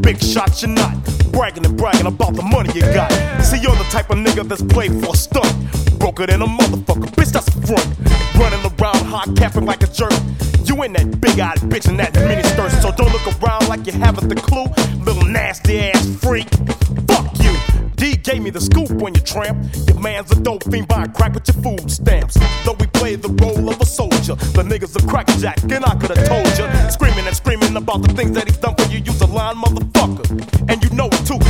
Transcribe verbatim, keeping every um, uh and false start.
big shot, you're not bragging and bragging about the money you got. See, you're the type of nigga that's played for a stunt. Broker than a motherfucker, bitch, that's a front. Running around hot capping like a jerk. You ain't that big-eyed bitch in that mini skirt, so don't look around like you haven't the clue. Little nasty-ass freak. Fuck you. D gave me the scoop when you tramp. Your man's a dope fiend buying crack with your food stamps. Though we play the role of a soldier, the nigga's a crackjack, and I could've told you. Screaming and screaming about the things that he's done for you. You's a lying motherfucker, and you know it too.